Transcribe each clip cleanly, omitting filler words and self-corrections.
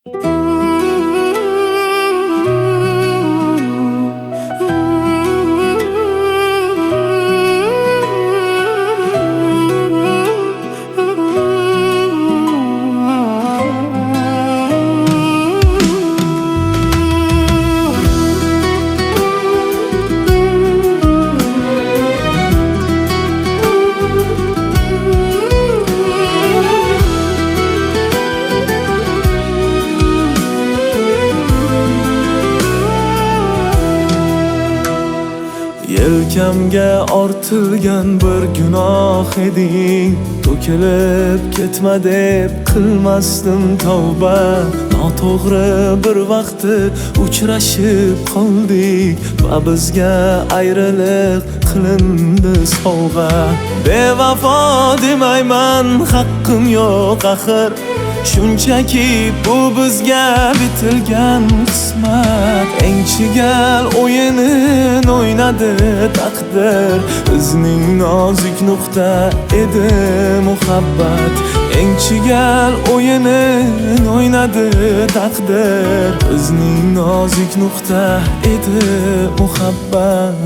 Yelkamga ortilgan bir gunoh eding, to'kilib ketma deb qilmasdim tavba. Noto'g'ri bir vaqti uchrashib qoldik va bizga ayriliq qilindi sovg'a. Bevafo demayman, haqqim yo'q axir, shunchaki bu bizga bitilgan qismat. Eng chigal o'yinin o'ynadi taqdir, bizning nozik nuqta edi muhabbat. Eng chigal o'yinin o'ynadi taqdir, bizning nozik nuqta edi muhabbat.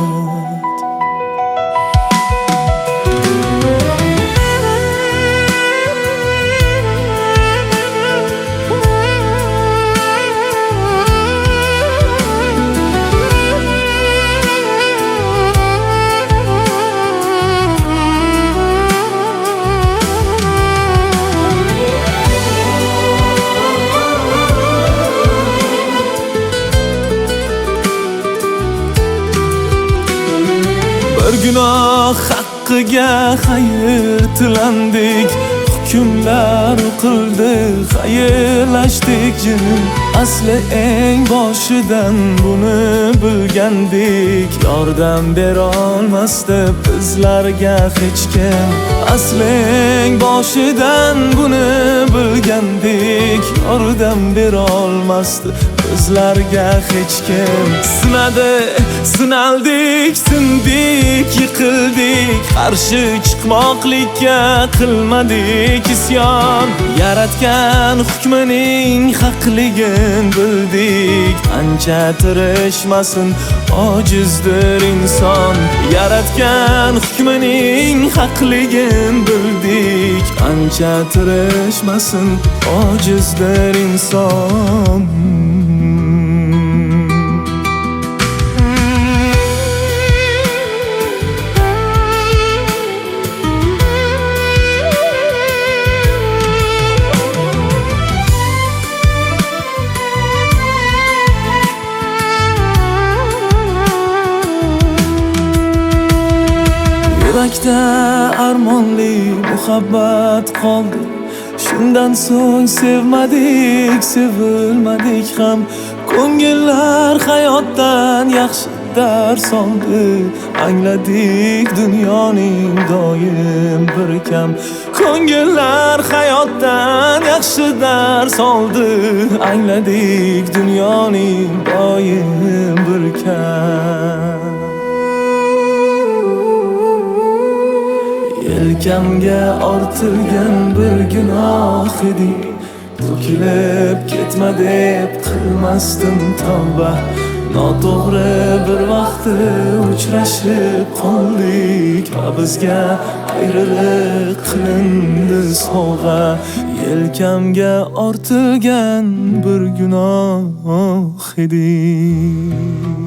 Bir gunoh haqqiga hayırtilandik, hukmlar qildi, xayrlashdik jim. Asli eng boshidan buni bilgandik, yordam bera olmasdi bizlarga hech kim. Asli eng boshidan buni bilgandik, yordam bera olmasdi bizlarga hech kim. Sinadi, sinaldik, sindik, yiqildik, qarshi chiqmoqlikka qilmadik isyon. Yaratgan hukmining haqligin bildik, ancha tirishmasin ojizdir inson. Yaratgan hukmining haqligin bildik, ancha tirishmasin ojizdir inson. Yurakda armonli muhabbat qoldi, shundan so'ng sevmadik, sevilmadik ham. Ko'ngillar hayotdan yaxshi dars oldi, angladik dunyoning doim bir kam. Ko'ngillar hayotdan yaxshi dars oldi, angladik dunyoning doim bir kam. Yelkamga ortilgan bir gunoh eding, to'kilib ketma deb qilmasdim tavba. Noto'g'ri bir vaqti uchrashib qoldik va bizga ayriliq qilindi sovg'a. Yelkamga ortilgan bir gunoh eding.